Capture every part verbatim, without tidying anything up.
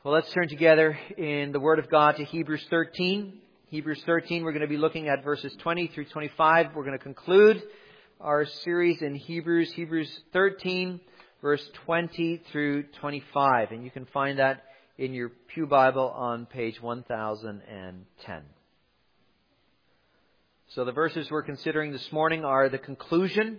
Well, let's turn together in the Word of God to Hebrews thirteen. Hebrews thirteen, we're going to be looking at verses twenty through twenty-five. We're going to conclude our series in Hebrews, Hebrews thirteen, verse twenty through twenty-five. And you can find that in your Pew Bible on page one thousand ten. So the verses we're considering this morning are the conclusion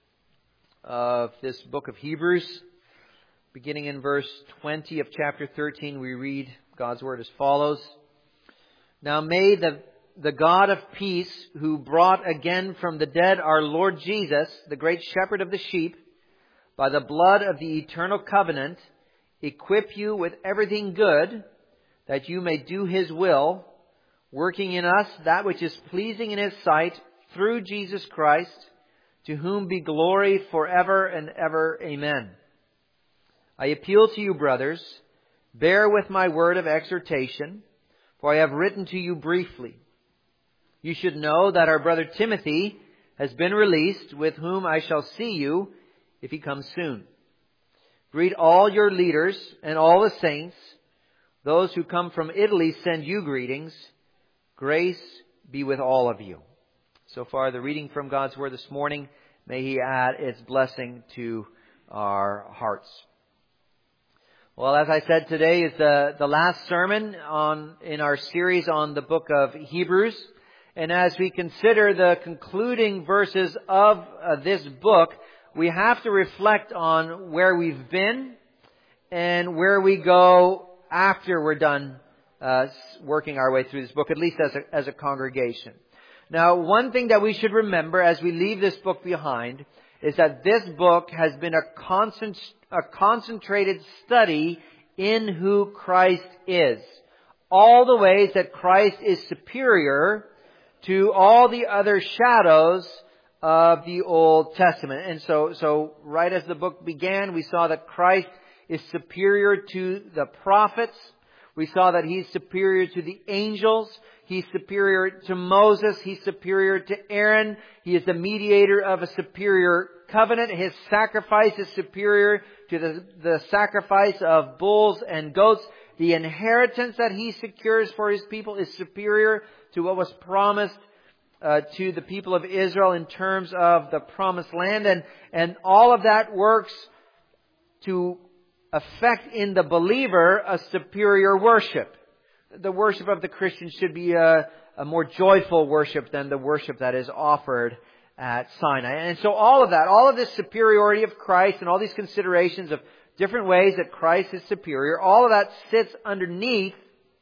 of this book of Hebrews. Beginning in verse twenty of chapter thirteen, we read God's Word as follows. Now may the, the God of peace, who brought again from the dead our Lord Jesus, the great shepherd of the sheep, by the blood of the eternal covenant, equip you with everything good, that you may do His will, working in us that which is pleasing in His sight, through Jesus Christ, to whom be glory forever and ever. Amen. I appeal to you, brothers, bear with my word of exhortation, for I have written to you briefly. You should know that our brother Timothy has been released, with whom I shall see you if he comes soon. Greet all your leaders and all the saints. Those who come from Italy send you greetings. Grace be with all of you. So far, the reading from God's Word this morning. May He add its blessing to our hearts. Well, as I said, today is the, the last sermon on in our series on the book of Hebrews. And as we consider the concluding verses of uh, this book, we have to reflect on where we've been and where we go after we're done uh, working our way through this book, at least as a, as a congregation. Now, one thing that we should remember as we leave this book behind is that this book has been a constant, a concentrated study in who Christ is. All the ways that Christ is superior to all the other shadows of the Old Testament. And so, so right as the book began, we saw that Christ is superior to the prophets. We saw that He's superior to the angels. He's superior to Moses. He's superior to Aaron. He is the mediator of a superior covenant. His sacrifice is superior to the, the sacrifice of bulls and goats. The inheritance that He secures for His people is superior to what was promised uh, to the people of Israel in terms of the promised land. And, and all of that works to affect in the believer a superior worship. The worship of the Christian should be a, a more joyful worship than the worship that is offered at Sinai. And so all of that, all of this superiority of Christ and all these considerations of different ways that Christ is superior, all of that sits underneath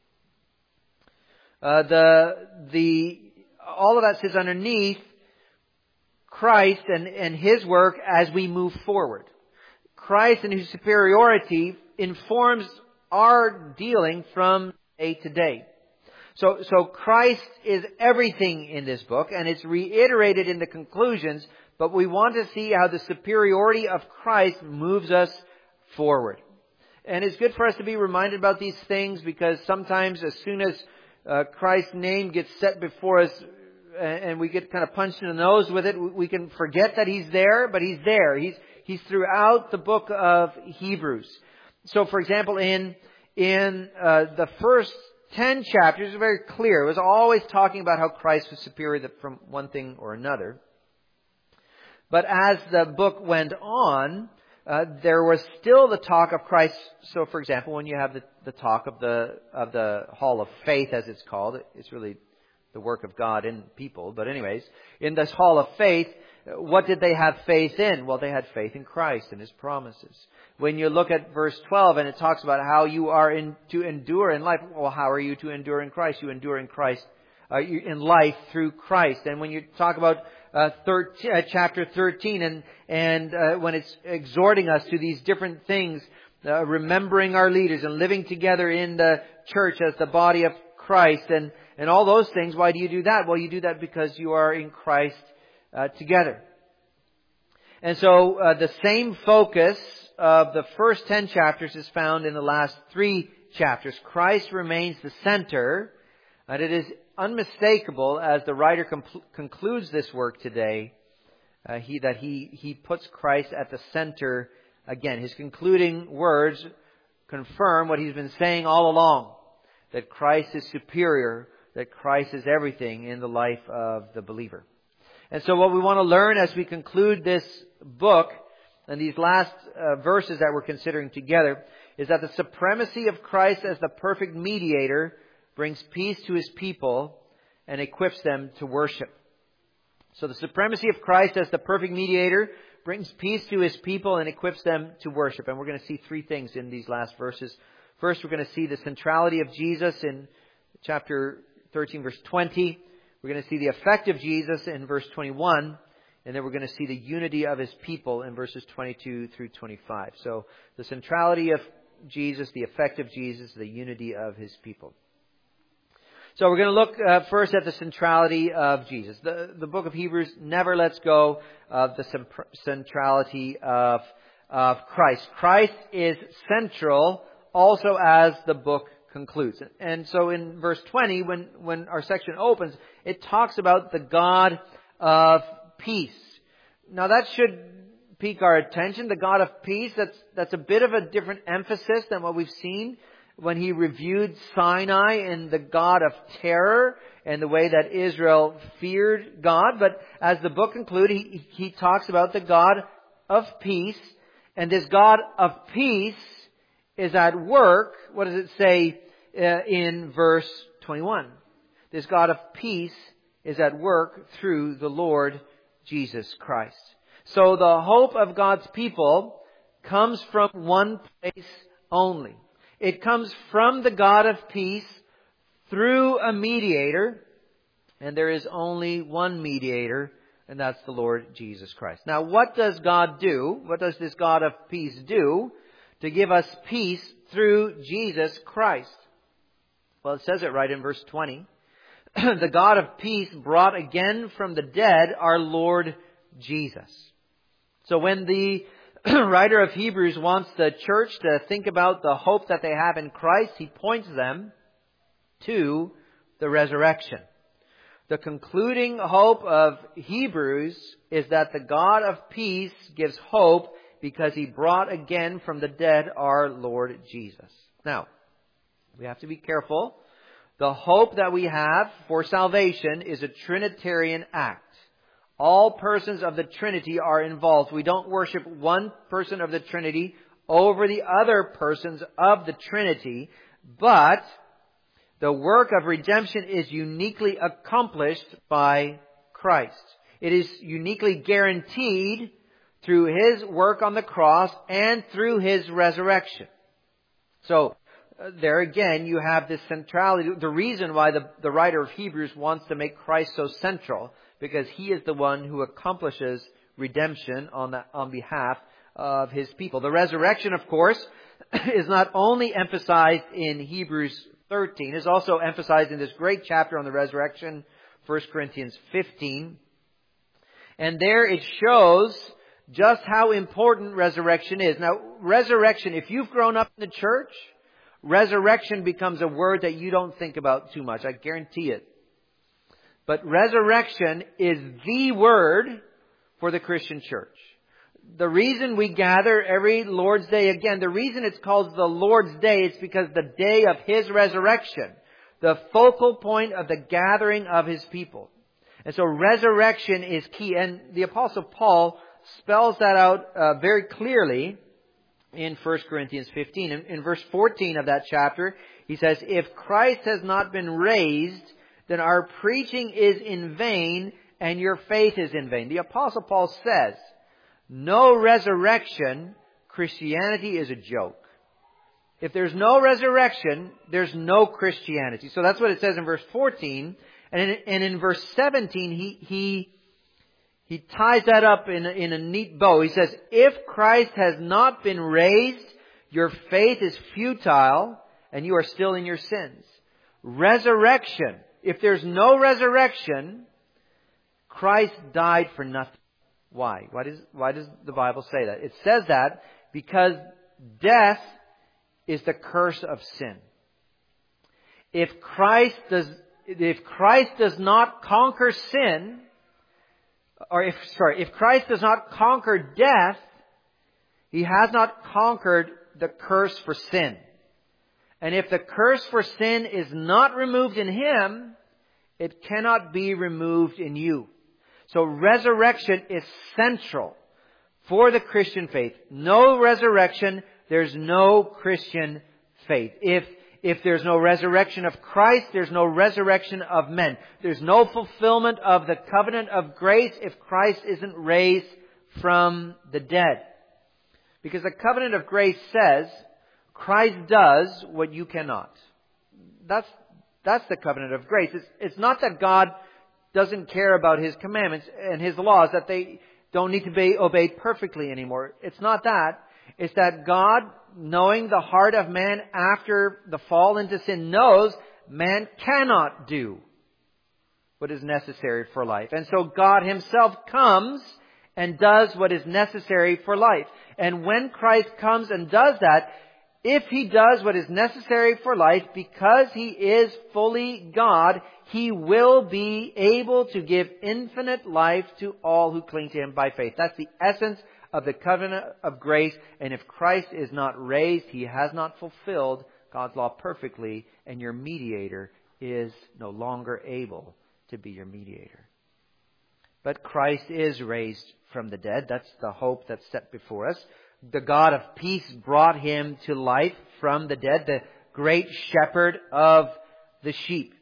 uh, the the all of that sits underneath Christ and, and His work as we move forward. Christ and His superiority informs our dealing from day to day. So, so Christ is everything in this book, and it's reiterated in the conclusions, but we want to see how the superiority of Christ moves us forward. And it's good for us to be reminded about these things, because sometimes as soon as uh, Christ's name gets set before us, and we get kind of punched in the nose with it, we can forget that He's there, but He's there. He's He's throughout the book of Hebrews. So, for example, in in uh, the first ten chapters, it was very clear. It was always talking about how Christ was superior from one thing or another. But as the book went on, uh, there was still the talk of Christ. So, for example, when you have the, the talk of the of the Hall of Faith, as it's called, it's really the work of God in people. But anyways, in this Hall of Faith, what did they have faith in? Well, they had faith in Christ and His promises. When you look at verse twelve and it talks about how you are in, to endure in life. Well, how are you to endure in Christ? You endure in Christ, uh, in life through Christ. And when you talk about uh, thirteen, uh, chapter thirteen and, and uh, when it's exhorting us to these different things, uh, remembering our leaders and living together in the church as the body of Christ and, and all those things, why do you do that? Well, you do that because you are in Christ uh, together. And so uh, the same focus of the first ten chapters is found in the last three chapters. Christ remains the center, and it is unmistakable as the writer compl- concludes this work today, uh, he that he he puts Christ at the center again. His concluding words confirm what he's been saying all along, that Christ is superior, that Christ is everything in the life of the believer. And so what we want to learn as we conclude this book and these last uh, verses that we're considering together is that the supremacy of Christ as the perfect mediator brings peace to his people and equips them to worship. So the supremacy of Christ as the perfect mediator brings peace to his people and equips them to worship. And we're going to see three things in these last verses. First, we're going to see the centrality of Jesus in chapter thirteen, verse twenty. We're going to see the effect of Jesus in verse twenty-one. And then we're going to see the unity of his people in verses twenty-two through twenty-five. So the centrality of Jesus, the effect of Jesus, the unity of his people. So we're going to look uh, first at the centrality of Jesus. The, the book of Hebrews never lets go of the centrality of, of Christ. Christ is central also as the book concludes. And so in verse twenty, when, when our section opens, it talks about the God of peace. Now that should pique our attention. The God of peace, that's, that's a bit of a different emphasis than what we've seen when he reviewed Sinai and the God of terror and the way that Israel feared God. But as the book concludes, he, he talks about the God of peace. And this God of peace is at work. What does it say uh, in verse twenty-one? This God of peace is at work through the Lord Jesus Christ. So the hope of God's people comes from one place only. It comes from the God of peace through a mediator. And there is only one mediator, and that's the Lord Jesus Christ. Now, what does God do? What does this God of peace do to give us peace through Jesus Christ? Well, it says it right in verse twenty. The God of peace brought again from the dead our Lord Jesus. So when the writer of Hebrews wants the church to think about the hope that they have in Christ, he points them to the resurrection. The concluding hope of Hebrews is that the God of peace gives hope because he brought again from the dead our Lord Jesus. Now, we have to be careful. The hope that we have for salvation is a Trinitarian act. All persons of the Trinity are involved. We don't worship one person of the Trinity over the other persons of the Trinity, but the work of redemption is uniquely accomplished by Christ. It is uniquely guaranteed through his work on the cross and through his resurrection. So, uh, there again, you have this centrality. The reason why the, the writer of Hebrews wants to make Christ so central, because he is the one who accomplishes redemption on the, on behalf of his people. The resurrection, of course, is not only emphasized in Hebrews thirteen, is also emphasized in this great chapter on the resurrection, First Corinthians fifteen. And there it shows just how important resurrection is. Now, resurrection, if you've grown up in the church, resurrection becomes a word that you don't think about too much. I guarantee it. But resurrection is the word for the Christian church. The reason we gather every Lord's Day, again, the reason it's called the Lord's Day is because the day of His resurrection, the focal point of the gathering of His people. And so resurrection is key. And the Apostle Paul spells that out uh, very clearly in First Corinthians fifteen. In, in verse fourteen of that chapter, he says, "If Christ has not been raised, then our preaching is in vain and your faith is in vain." The Apostle Paul says, no resurrection, Christianity is a joke. If there's no resurrection, there's no Christianity. So that's what it says in verse fourteen. And in, and in verse seventeen, he, he, he ties that up in a, in a neat bow. He says, "If Christ has not been raised, your faith is futile and you are still in your sins." Resurrection. If there's no resurrection, Christ died for nothing. Why? Why does, why does the Bible say that? It says that because death is the curse of sin. If Christ does, if Christ does not conquer sin, or if, sorry, if Christ does not conquer death, He has not conquered the curse for sin. And if the curse for sin is not removed in Him, it cannot be removed in you. So resurrection is central for the Christian faith. No resurrection, there's no Christian faith. If, if there's no resurrection of Christ, there's no resurrection of men. There's no fulfillment of the covenant of grace if Christ isn't raised from the dead. Because the covenant of grace says, Christ does what you cannot. That's, that's the covenant of grace. It's, it's not that God doesn't care about His commandments and His laws, that they don't need to be obeyed perfectly anymore. It's not that. It's that God, knowing the heart of man after the fall into sin, knows man cannot do what is necessary for life. And so God Himself comes and does what is necessary for life. And when Christ comes and does that, if He does what is necessary for life, because He is fully God, He will be able to give infinite life to all who cling to Him by faith. That's the essence of the covenant of grace. And if Christ is not raised, He has not fulfilled God's law perfectly, and your mediator is no longer able to be your mediator. But Christ is raised from the dead. That's the hope that's set before us. The God of peace brought Him to life from the dead, the great shepherd of the sheep.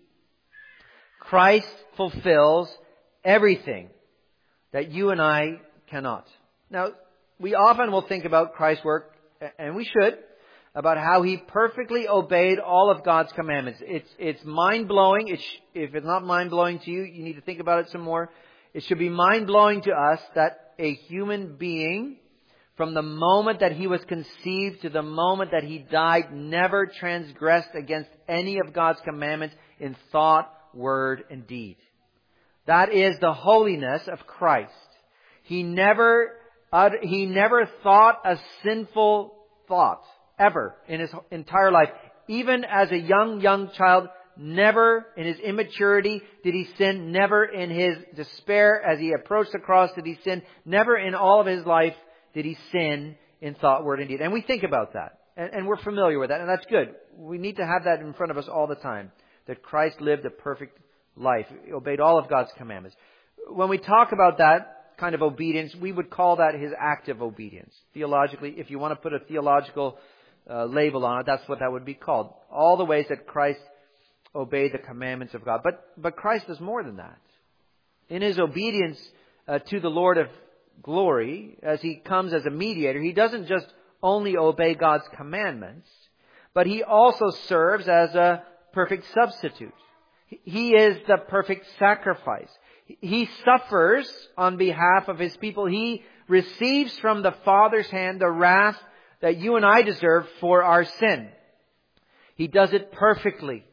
Christ fulfills everything that you and I cannot. Now, we often will think about Christ's work, and we should, about how He perfectly obeyed all of God's commandments. It's, it's mind-blowing. It's, if it's not mind-blowing to you, you need to think about it some more. It should be mind-blowing to us that a human being, from the moment that he was conceived to the moment that he died, never transgressed against any of God's commandments in thought, word, and deed. That is the holiness of Christ. He never, uh, he never thought a sinful thought, ever, in His entire life. Even as a young, young child, never in His immaturity did He sin. Never in His despair as He approached the cross did He sin. Never in all of His life did He sin in thought, word, and deed. And we think about that. And, and we're familiar with that. And that's good. We need to have that in front of us all the time. That Christ lived a perfect life. He obeyed all of God's commandments. When we talk about that kind of obedience, we would call that His active obedience. Theologically, if you want to put a theological uh, label on it, that's what that would be called. All the ways that Christ obeyed the commandments of God. But, but Christ does more than that. In His obedience uh, to the Lord of glory, as He comes as a mediator, He doesn't just only obey God's commandments, but He also serves as a perfect substitute. He is the perfect sacrifice. He suffers on behalf of His people. He receives from the Father's hand the wrath that you and I deserve for our sin. He does it perfectly.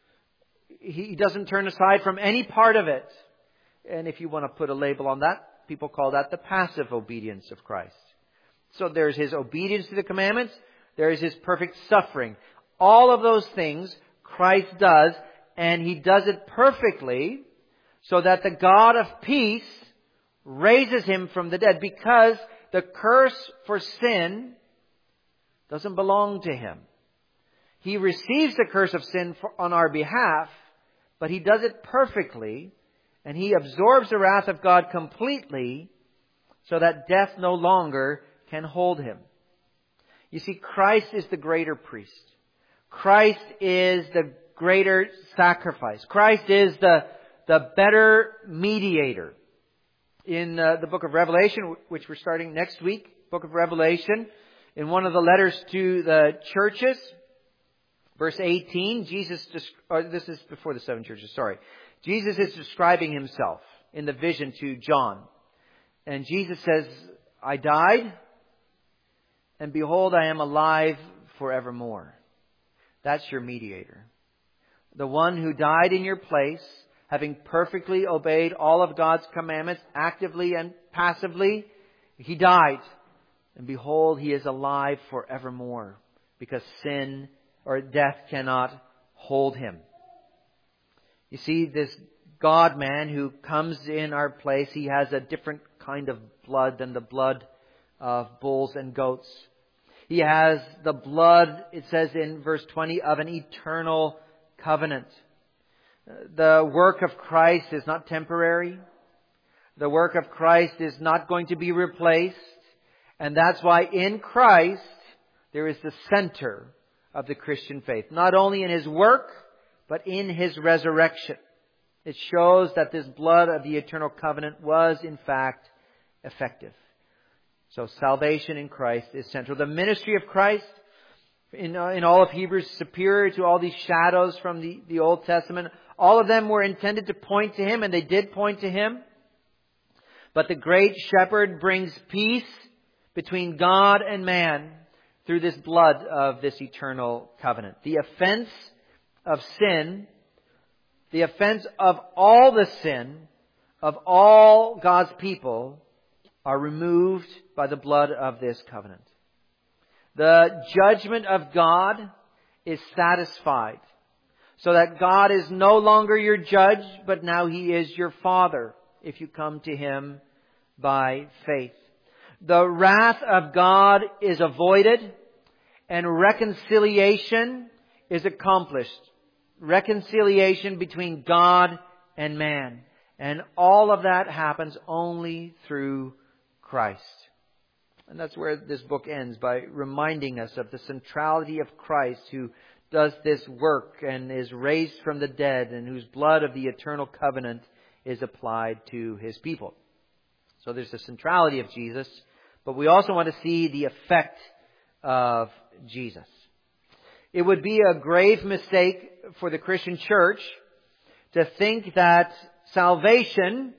He doesn't turn aside from any part of it. And if you want to put a label on that, people call that the passive obedience of Christ. So there's His obedience to the commandments. There is His perfect suffering. All of those things Christ does, and He does it perfectly so that the God of peace raises Him from the dead, because the curse for sin doesn't belong to Him. He receives the curse of sin for, on our behalf, but He does it perfectly, and He absorbs the wrath of God completely so that death no longer can hold Him. You see, Christ is the greater priest. Christ is the greater sacrifice. Christ is the, the better mediator. In uh, the book of Revelation, which we're starting next week, book of Revelation, in one of the letters to the churches, verse eighteen, Jesus, or this is before the seven churches, sorry. Jesus is describing Himself in the vision to John. And Jesus says, I died, and behold, I am alive forevermore. That's your mediator. The one who died in your place, having perfectly obeyed all of God's commandments, actively and passively, He died. And behold, He is alive forevermore, because sin or death cannot hold Him. You see, this God-man who comes in our place, He has a different kind of blood than the blood of bulls and goats. He has the blood, it says in verse twenty, of an eternal covenant. The work of Christ is not temporary. The work of Christ is not going to be replaced. And that's why in Christ there is the center of the Christian faith. Not only in His work, but in His resurrection. It shows that this blood of the eternal covenant was in fact effective. So salvation in Christ is central. The ministry of Christ in, uh, in all of Hebrews is superior to all these shadows from the, the Old Testament. All of them were intended to point to Him, and they did point to Him. But the great shepherd brings peace between God and man through this blood of this eternal covenant. The offense of sin, the offense of all the sin of all God's people are removed by the blood of this covenant. The judgment of God is satisfied, so that God is no longer your judge, but now He is your Father if you come to Him by faith. The wrath of God is avoided, and reconciliation is accomplished. Reconciliation between God and man. And all of that happens only through Christ. And that's where this book ends, by reminding us of the centrality of Christ, who does this work and is raised from the dead, and whose blood of the eternal covenant is applied to His people. So there's the centrality of Jesus, but we also want to see the effect of Jesus. It would be a grave mistake for the Christian church to think that salvation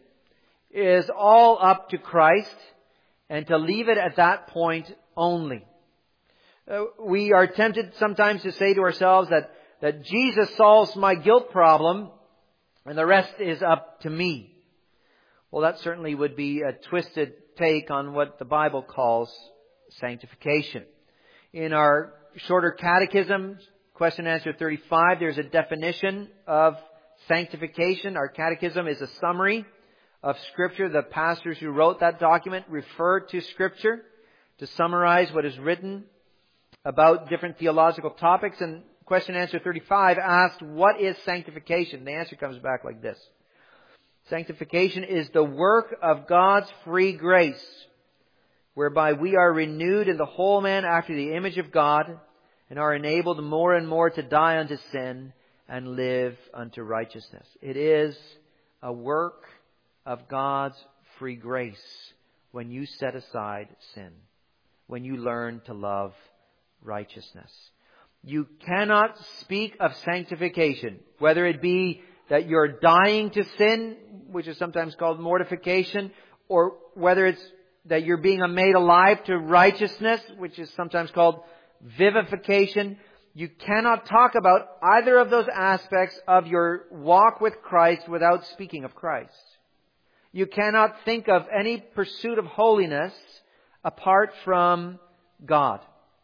is all up to Christ and to leave it at that point only. Uh, we are tempted sometimes to say to ourselves that, that Jesus solves my guilt problem and the rest is up to me. Well, that certainly would be a twisted take on what the Bible calls sanctification. In our shorter catechism, question and answer thirty-five, there's a definition of sanctification. Our catechism is a summary of Scripture. The pastors who wrote that document referred to Scripture to summarize what is written about different theological topics. And question and answer thirty-five asked, what is sanctification? The answer comes back like this. Sanctification is the work of God's free grace, whereby we are renewed in the whole man after the image of God, and are enabled more and more to die unto sin and live unto righteousness. It is a work of God's free grace when you set aside sin, when you learn to love righteousness. You cannot speak of sanctification, whether it be that you're dying to sin, which is sometimes called mortification, or whether it's that you're being made alive to righteousness, which is sometimes called vivification. You cannot talk about either of those aspects of your walk with Christ without speaking of Christ. You cannot think of any pursuit of holiness apart from God.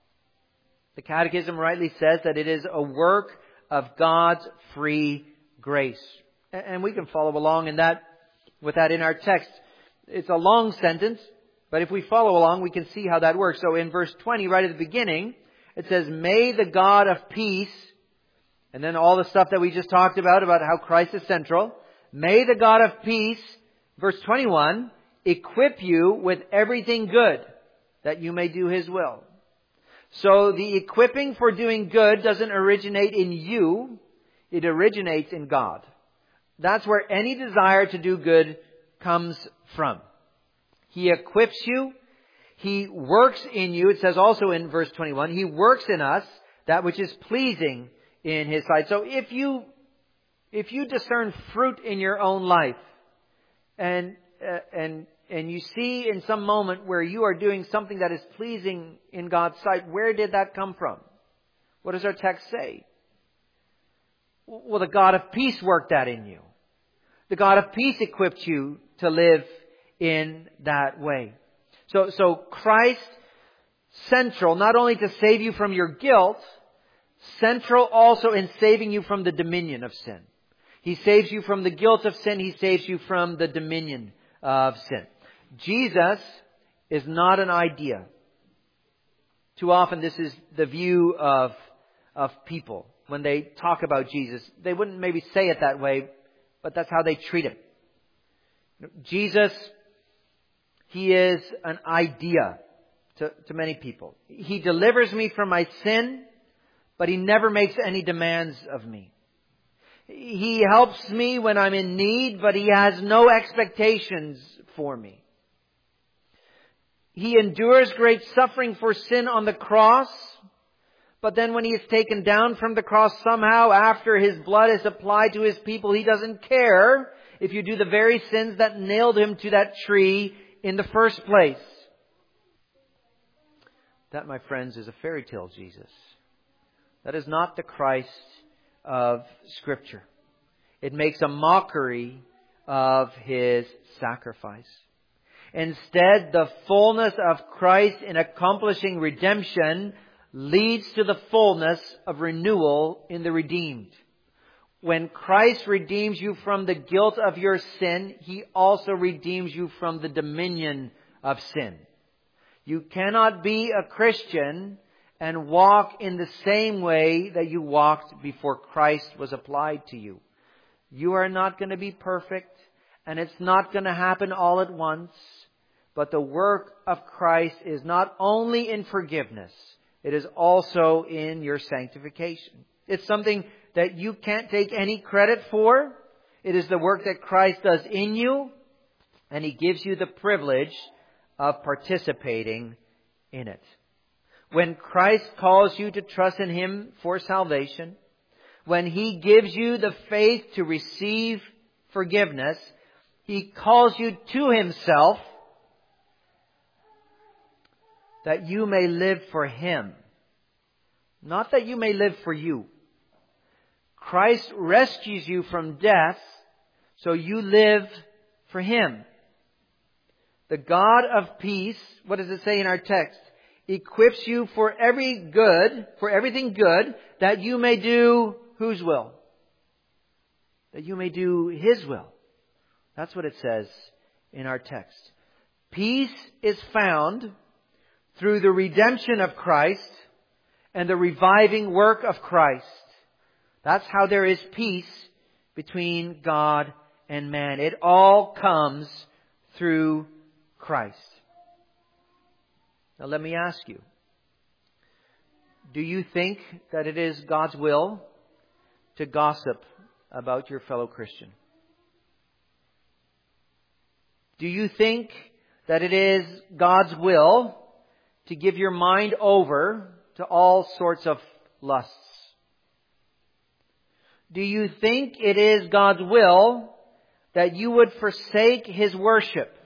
The Catechism rightly says that it is a work of God's free grace. And we can follow along in that, with that in our text. It's a long sentence, but if we follow along, we can see how that works. So in verse twenty, right at the beginning, it says, may the God of peace, and then all the stuff that we just talked about, about how Christ is central. May the God of peace, verse twenty-one, equip you with everything good, that you may do His will. So the equipping for doing good doesn't originate in you. It originates in God. That's where any desire to do good comes from. He equips you. He works in you. It says also in verse twenty-one, He works in us that which is pleasing in His sight. So if you, if you discern fruit in your own life, and, uh, and, and you see in some moment where you are doing something that is pleasing in God's sight, where did that come from? What does our text say? Well, the God of peace worked that in you. The God of peace equipped you to live in that way. So, so Christ, central, not only to save you from your guilt, central also in saving you from the dominion of sin. He saves you from the guilt of sin. He saves you from the dominion of sin. Jesus is not an idea. Too often this is the view of, of people when they talk about Jesus. They wouldn't maybe say it that way, but that's how they treat Him. Jesus, He is an idea to, to many people. He delivers me from my sin, but He never makes any demands of me. He helps me when I'm in need, but He has no expectations for me. He endures great suffering for sin on the cross, but then when He is taken down from the cross somehow after His blood is applied to His people, He doesn't care if you do the very sins that nailed Him to that tree in the first place. That, my friends, is a fairy tale Jesus. That is not the Christ of Scripture. It makes a mockery of His sacrifice. Instead, the fullness of Christ in accomplishing redemption leads to the fullness of renewal in the redeemed. When Christ redeems you from the guilt of your sin, He also redeems you from the dominion of sin. You cannot be a Christian and walk in the same way that you walked before Christ was applied to you. You are not going to be perfect, and it's not going to happen all at once. But the work of Christ is not only in forgiveness, it is also in your sanctification. It's something that you can't take any credit for. It is the work that Christ does in you, and He gives you the privilege of participating in it. When Christ calls you to trust in Him for salvation, when He gives you the faith to receive forgiveness, He calls you to Himself that you may live for Him. Not that you may live for you. Christ rescues you from death, so you live for Him. The God of peace, what does it say in our text? Equips you for every good, for everything good, that you may do whose will? That you may do His will. That's what it says in our text. Peace is found through the redemption of Christ and the reviving work of Christ. That's how there is peace between God and man. It all comes through Christ. Now let me ask you, do you think that it is God's will to gossip about your fellow Christian? Do you think that it is God's will to give your mind over to all sorts of lusts? Do you think it is God's will that you would forsake His worship?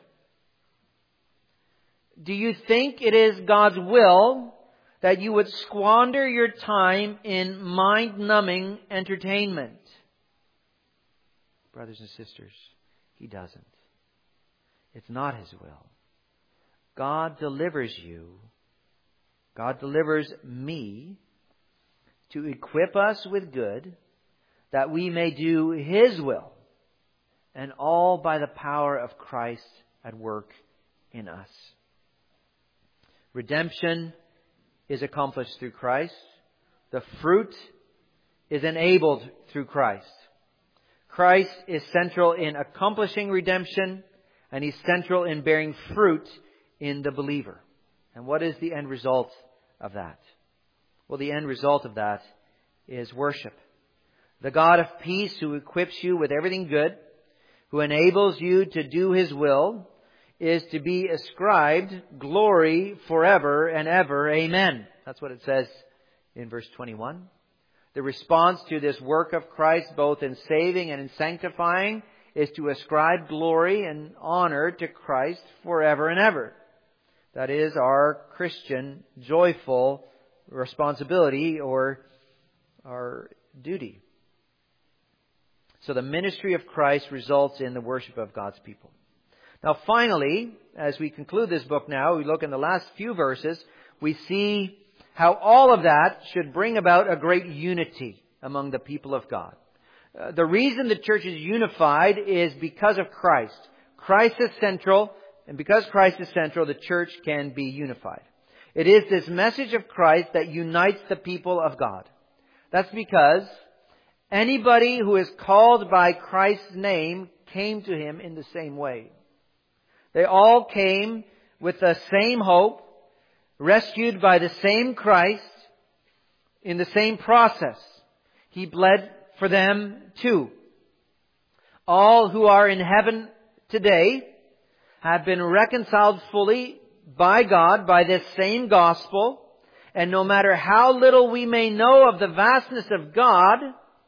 Do you think it is God's will that you would squander your time in mind-numbing entertainment? Brothers and sisters, He doesn't. It's not His will. God delivers you, God delivers me to equip us with good, that we may do His will, and all by the power of Christ at work in us. Redemption is accomplished through Christ. The fruit is enabled through Christ. Christ is central in accomplishing redemption, and He's central in bearing fruit in the believer. And what is the end result of that? Well, the end result of that is worship. The God of peace, who equips you with everything good, who enables you to do His will, is to be ascribed glory forever and ever. Amen. That's what it says in verse twenty-one. The response to this work of Christ, both in saving and in sanctifying, is to ascribe glory and honor to Christ forever and ever. That is our Christian joyful responsibility or our duty. So the ministry of Christ results in the worship of God's people. Now finally, as we conclude this book now, we look in the last few verses, we see how all of that should bring about a great unity among the people of God. Uh, the reason the church is unified is because of Christ. Christ is central, and because Christ is central, the church can be unified. It is this message of Christ that unites the people of God. That's because anybody who is called by Christ's name came to Him in the same way. They all came with the same hope, rescued by the same Christ in the same process. He bled for them too. All who are in heaven today have been reconciled fully by God by this same gospel. And no matter how little we may know of the vastness of God,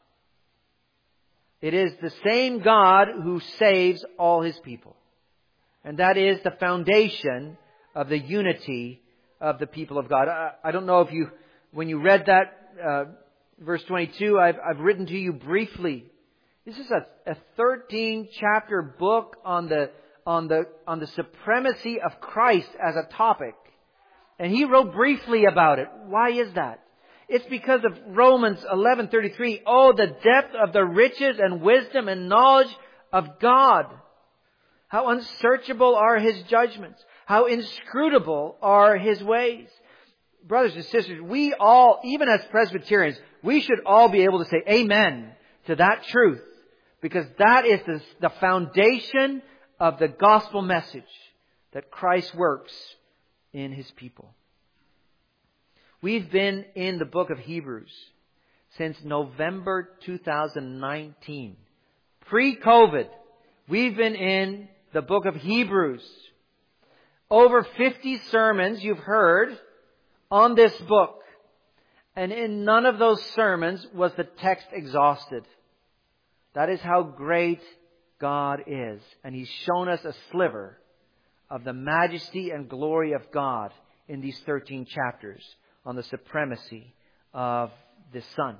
it is the same God who saves all His people. And that is the foundation of the unity of the people of God. I, I don't know if you, when you read that, uh, verse twenty-two, I've, I've written to you briefly. This is a, a thirteen chapter book on the, on the, on the supremacy of Christ as a topic. And he wrote briefly about it. Why is that? It's because of Romans eleven thirty-three. Oh, the depth of the riches and wisdom and knowledge of God. How unsearchable are His judgments. How inscrutable are His ways. Brothers and sisters, we all, even as Presbyterians, we should all be able to say amen to that truth. Because that is the, the foundation of the gospel message that Christ works in His people. We've been in the book of Hebrews since November two thousand nineteen. Pre-COVID, we've been in the book of Hebrews. Over fifty sermons you've heard on this book. And in none of those sermons was the text exhausted. That is how great God is. And He's shown us a sliver of the majesty and glory of God in these thirteen chapters on the supremacy of the Son.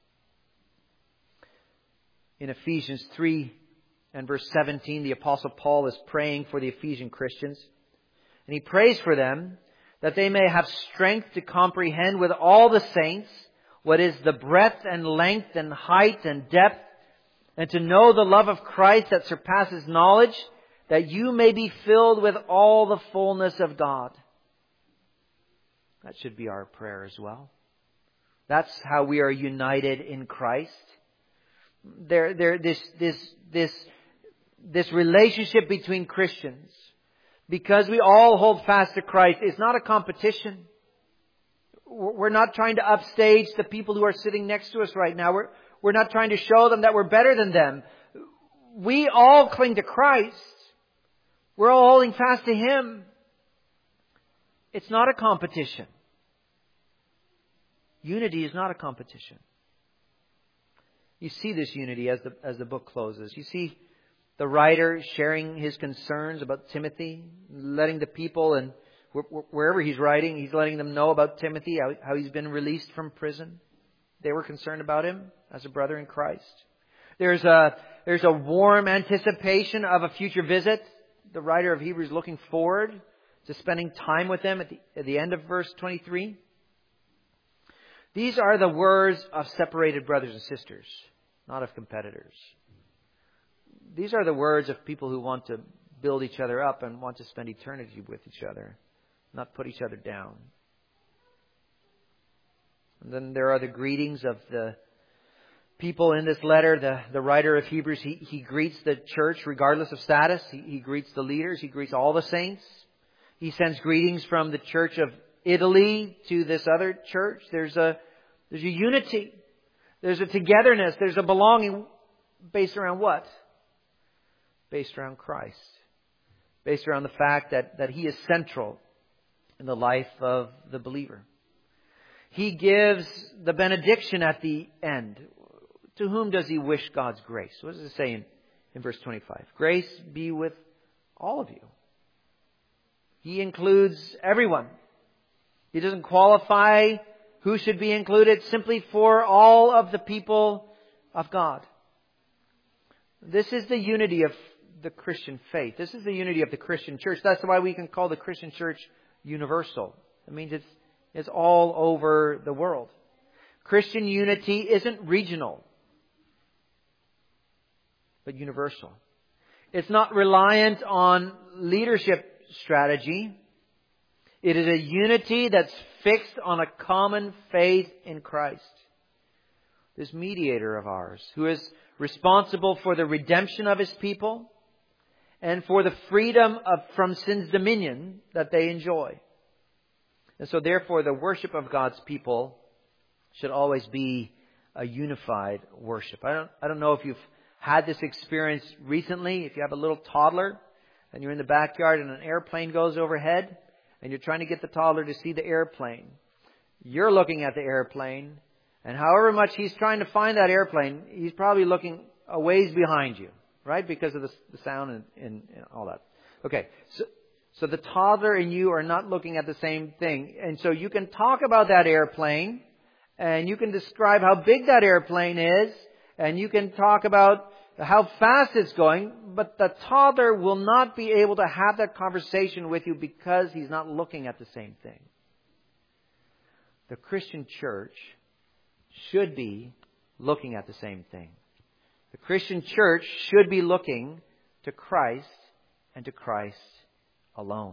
In Ephesians three and verse seventeen, the Apostle Paul is praying for the Ephesian Christians. And he prays for them that they may have strength to comprehend with all the saints what is the breadth and length and height and depth, and to know the love of Christ that surpasses knowledge, that you may be filled with all the fullness of God. That should be our prayer as well. That's how we are united in Christ. There, there, this, this, this, this relationship between Christians, because we all hold fast to Christ, is not a competition. We're not trying to upstage the people who are sitting next to us right now. We're, we're not trying to show them that we're better than them. We all cling to Christ. We're all holding fast to Him. It's not a competition. Unity is not a competition. You see this unity as the, as the book closes. You see the writer sharing his concerns about Timothy, letting the people, and wherever he's writing, he's letting them know about Timothy, how, how he's been released from prison. They were concerned about him as a brother in Christ. There's a, there's a warm anticipation of a future visit. The writer of Hebrews looking forward to spending time with them at the, at the end of verse twenty-three. These are the words of separated brothers and sisters, not of competitors. These are the words of people who want to build each other up and want to spend eternity with each other, not put each other down. And then there are the greetings of the people in this letter. The, the writer of Hebrews, he, he greets the church regardless of status. He, he greets the leaders. He greets all the saints. He sends greetings from the church of Italy to this other church. There's a, there's a unity. There's a togetherness. There's a belonging based around what? Based around Christ. Based around the fact that, that He is central in the life of the believer. He gives the benediction at the end. To whom does He wish God's grace? What does it say in, in verse twenty-five? Grace be with all of you. He includes everyone. He doesn't qualify who should be included, simply for all of the people of God. This is the unity of the Christian faith. This is the unity of the Christian church. That's why we can call the Christian church universal. It means it's, it's all over the world. Christian unity isn't regional, but universal. It's not reliant on leadership strategy. It is a unity that's fixed on a common faith in Christ, this mediator of ours, who is responsible for the redemption of His people and for the freedom of, from sin's dominion that they enjoy. And so therefore the worship of God's people should always be a unified worship. I don't, I don't know if you've had this experience recently. If you have a little toddler and you're in the backyard and an airplane goes overhead and you're trying to get the toddler to see the airplane. You're looking at the airplane, and however much he's trying to find that airplane, he's probably looking a ways behind you, right? Because of the, the sound and, and, and all that. Okay, so, so the toddler and you are not looking at the same thing. And so you can talk about that airplane, and you can describe how big that airplane is, and you can talk about how fast it's going, but the toddler will not be able to have that conversation with you because he's not looking at the same thing. The Christian church should be looking at the same thing. The Christian church should be looking to Christ and to Christ alone.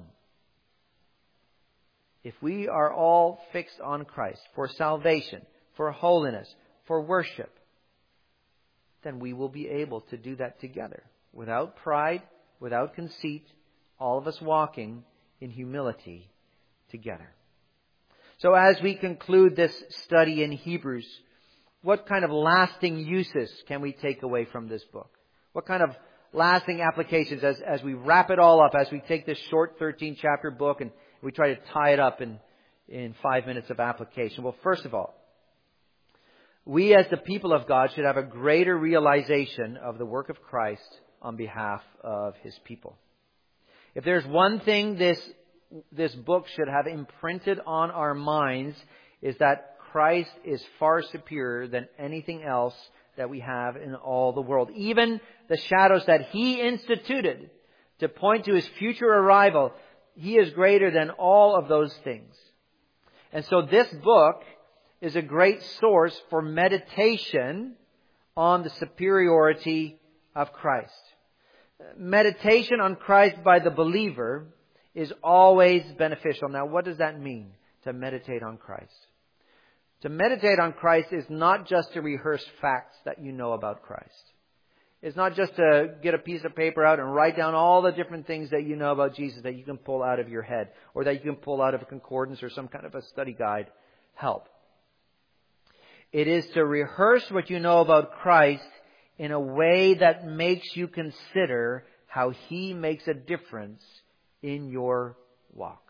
If we are all fixed on Christ for salvation, for holiness, for worship, then we will be able to do that together. Without pride, without conceit, all of us walking in humility together. So as we conclude this study in Hebrews, what kind of lasting uses can we take away from this book? What kind of lasting applications as, as we wrap it all up, as we take this short thirteen chapter book and we try to tie it up in, in five minutes of application? Well, first of all, we as the people of God should have a greater realization of the work of Christ on behalf of His people. If there's one thing this, this book should have imprinted on our minds, is that Christ is far superior than anything else that we have in all the world. Even the shadows that He instituted to point to His future arrival, He is greater than all of those things. And so this book is a great source for meditation on the superiority of Christ. Meditation on Christ by the believer is always beneficial. Now, what does that mean, to meditate on Christ? To meditate on Christ is not just to rehearse facts that you know about Christ. It's not just to get a piece of paper out and write down all the different things that you know about Jesus that you can pull out of your head, or that you can pull out of a concordance or some kind of a study guide help. It is to rehearse what you know about Christ in a way that makes you consider how He makes a difference in your walk.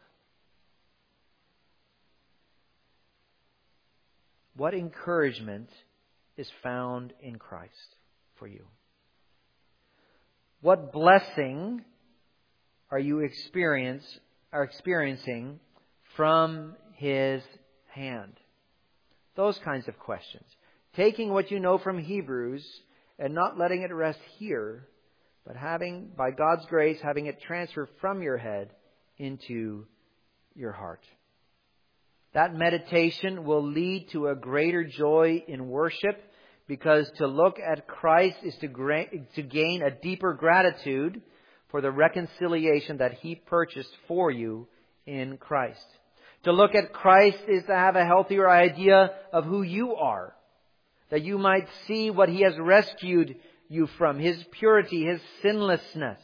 What encouragement is found in Christ for you? What blessing are you experience, are experiencing from His hand? Those kinds of questions. Taking what you know from Hebrews and not letting it rest here, but having, by God's grace, having it transfer from your head into your heart. That meditation will lead to a greater joy in worship, because to look at Christ is to, gra- to gain a deeper gratitude for the reconciliation that He purchased for you in Christ. To look at Christ is to have a healthier idea of who you are, that you might see what He has rescued you from, His purity, His sinlessness.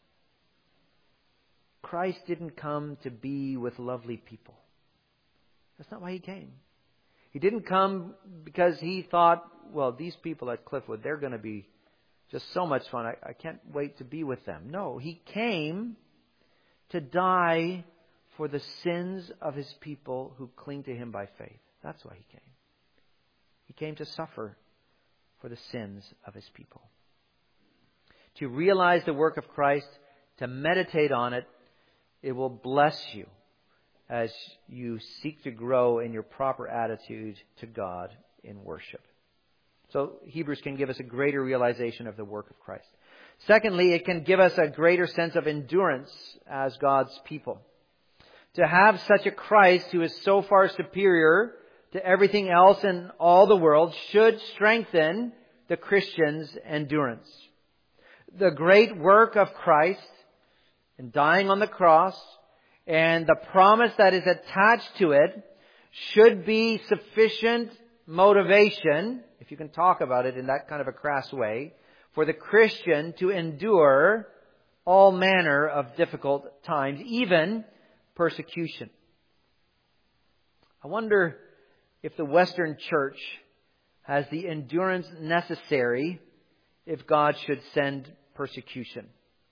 Christ didn't come to be with lovely people. That's not why He came. He didn't come because He thought, well, these people at Cliffwood, they're going to be just so much fun. I, I can't wait to be with them. No, He came to die for the sins of His people who cling to Him by faith. That's why He came. He came to suffer for the sins of His people. To realize the work of Christ, to meditate on it, it will bless you as you seek to grow in your proper attitude to God in worship. So Hebrews can give us a greater realization of the work of Christ. Secondly, it can give us a greater sense of endurance as God's people. To have such a Christ who is so far superior to everything else in all the world should strengthen the Christian's endurance. The great work of Christ in dying on the cross And the promise that is attached to it should be sufficient motivation, if you can talk about it in that kind of a crass way, for the Christian to endure all manner of difficult times, even persecution. I wonder if the Western Church has the endurance necessary if God should send persecution.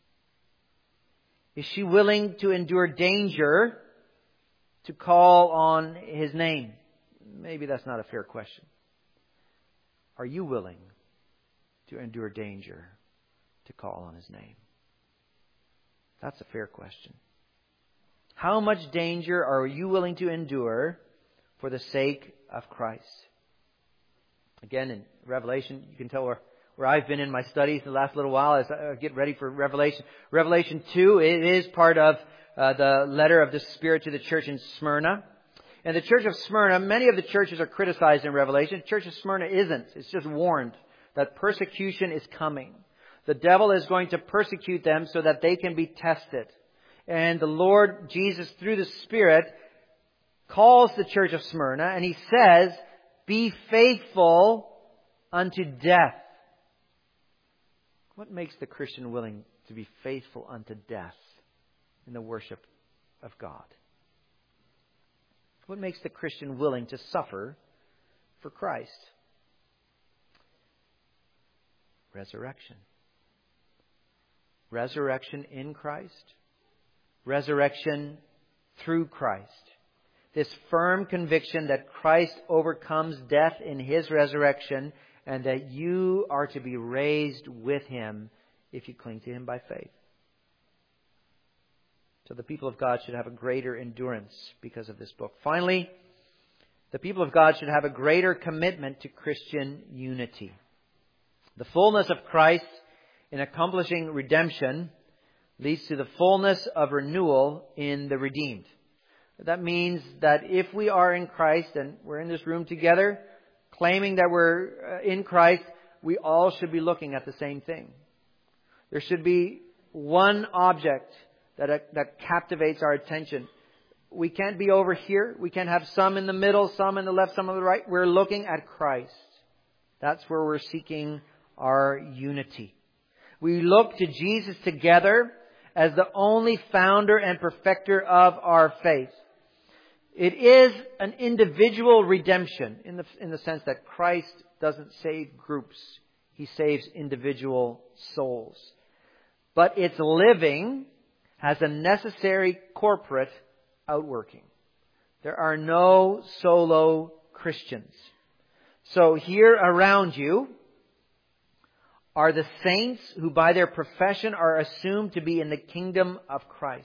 Is she willing to endure danger to call on His name? Maybe that's not a fair question. Are you willing to endure danger to call on His name? That's a fair question. How much danger are you willing to endure for the sake of Christ? Again, in Revelation, you can tell where, where I've been in my studies the last little while as I get ready for Revelation. Revelation two, it is part of uh, the letter of the Spirit to the church in Smyrna. And the church of Smyrna, many of the churches are criticized in Revelation. The church of Smyrna isn't. It's just warned that persecution is coming. The devil is going to persecute them so that they can be tested. And the Lord Jesus, through the Spirit, calls the church of Smyrna and He says, be faithful unto death. What makes the Christian willing to be faithful unto death in the worship of God? What makes the Christian willing to suffer for Christ? Resurrection. Resurrection in Christ. Resurrection through Christ. This firm conviction that Christ overcomes death in His resurrection and that you are to be raised with Him if you cling to Him by faith. So the people of God should have a greater endurance because of this book. Finally, the people of God should have a greater commitment to Christian unity. The fullness of Christ in accomplishing redemption leads to the fullness of renewal in the redeemed. That means that if we are in Christ and we're in this room together, claiming that we're in Christ, we all should be looking at the same thing. There should be one object that that captivates our attention. We can't be over here. We can't have some in the middle, some in the left, some on the right. We're looking at Christ. That's where we're seeking our unity. We look to Jesus together as the only founder and perfecter of our faith. It is an individual redemption in the, in the sense that Christ doesn't save groups. He saves individual souls. But its living has a necessary corporate outworking. There are no solo Christians. So here around you are the saints who by their profession are assumed to be in the kingdom of Christ.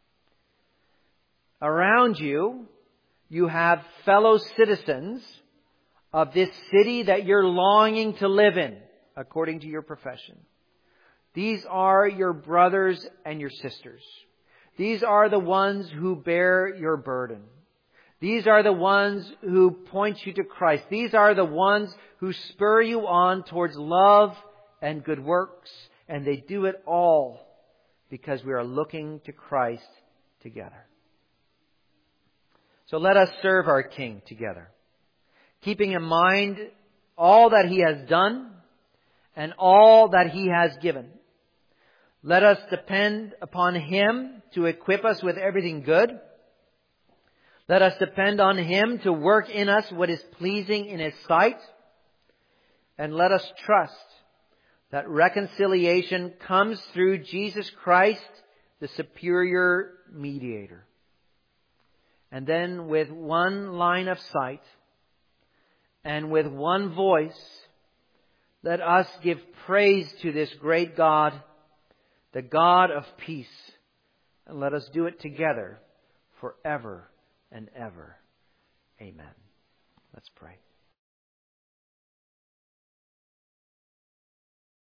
Around you, you have fellow citizens of this city that you're longing to live in, according to your profession. These are your brothers and your sisters. These are the ones who bear your burden. These are the ones who point you to Christ. These are the ones who spur you on towards love and good works. And they do it all because we are looking to Christ together. So let us serve our King together, keeping in mind all that He has done and all that He has given. Let us depend upon Him to equip us with everything good. Let us depend on Him to work in us what is pleasing in His sight. And let us trust that reconciliation comes through Jesus Christ, the superior mediator. And then with one line of sight and with one voice, let us give praise to this great God, the God of peace. And let us do it together forever and ever. Amen. Let's pray.